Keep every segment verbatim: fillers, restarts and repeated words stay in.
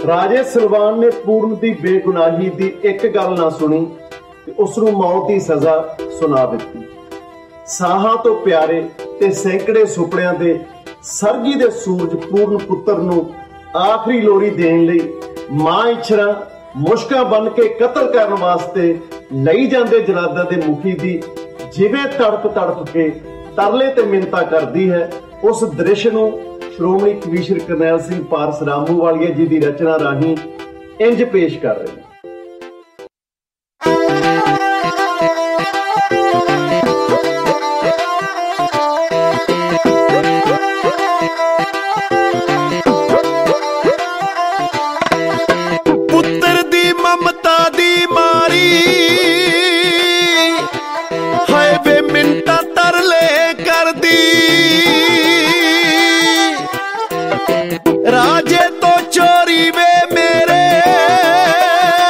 राजे Salwan ने पूर्ण की बेगुनाही की एक गल ना सुनी ते उसनूं मौत की सज़ा सुना दी। साहां तो प्यारे ते सैकड़े सुपड़ियां दे सरगी दे सूरज पूर्ण पुत्र नूं आखिरी लोरी देण लई मां इछरा मुश्कां बन के कतल करन वास्ते लई जांदे जलादां दे मुखी दी जिवें तड़प तड़प के तरले ते मिन्नतां करदी है, उस दृश्य नूं श्रोमणी कवीशर करनैल सिंह पारस रामूवालिया जी की रचना राही इंज पेश कर रहे हैं। पुत्र दी ममता दी मारी हाय बे मिंटा तरले कर दी, राजे तो चोरी वे मेरे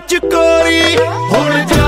ਚਕੋਰੀ ਹੁਣ ਜਾ